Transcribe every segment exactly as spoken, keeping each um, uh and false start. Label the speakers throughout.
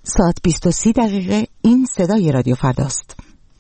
Speaker 1: ساعت بیست و سی دقیقه. این صدای رادیو فرداست.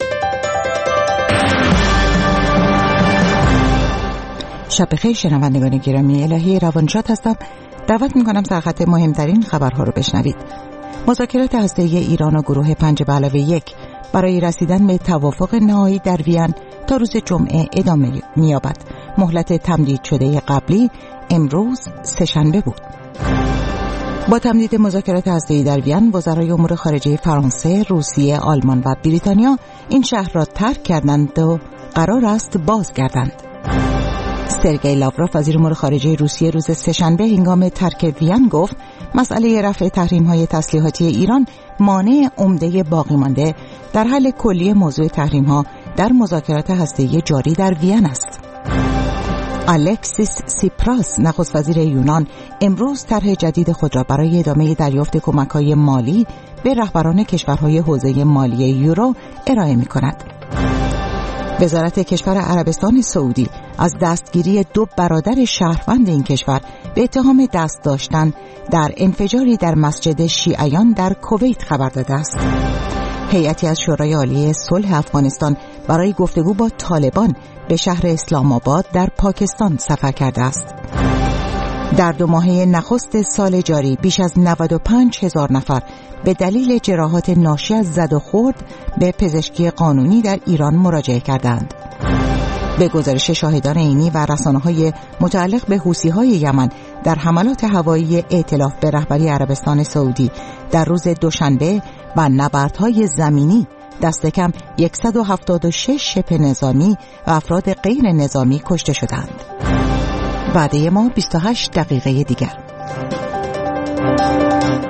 Speaker 1: شب بخیر شنوندگان گرامی، الهی روانشاد هستم. دعوت میکنم تا خط مهمترین خبرها رو بشنوید. مذاکرات هسته‌ای ایران و گروه پنج به علاوه یک برای رسیدن به توافق نهایی در وین تا روز جمعه ادامه می‌یابد. مهلت تمدید شده قبلی امروز سه‌شنبه بود. با تمدید مذاکرات هسته‌ای در وین، وزرای امور خارجه فرانسه، روسیه، آلمان و بریتانیا این شهر را ترک کردند و قرار است بازگردند. سرگئی لاوروف وزیر امور خارجه روسیه روز سه‌شنبه هنگام ترک وین گفت مسئله رفع تحریم‌های تسلیحاتی ایران مانع عمده باقی مانده در حل کلی موضوع تحریم‌ها در مذاکرات هسته‌ای جاری در وین است. الکسیس سیپراس نخست وزیر یونان امروز طرح جدید خود را برای ادامه دریافت کمک‌های مالی به رهبران کشورهای حوزه مالی یورو ارائه می‌کند. وزارت کشور عربستان سعودی از دستگیری دو برادر شهروند این کشور به اتهام دست داشتن در انفجاری در مسجد شیعیان در کویت خبر داده است. هیئتی از شورای عالی صلح افغانستان برای گفتگو با طالبان به شهر اسلام آباد در پاکستان سفر کرده است. در دو ماهه نخست سال جاری بیش از نود و پنج هزار نفر به دلیل جراحات ناشی از زد و خورد به پزشکی قانونی در ایران مراجعه کردند. به گزارش شاهدان عینی و رسانه‌های متعلق به حوثی‌های یمن در حملات هوایی ائتلاف به رهبری عربستان سعودی در روز دوشنبه و نبردهای زمینی دست کم صد و هفتاد و شش شبه نظامی و افراد غیر نظامی کشته شدند. وعده ما بیست و هشت دقیقه دیگر.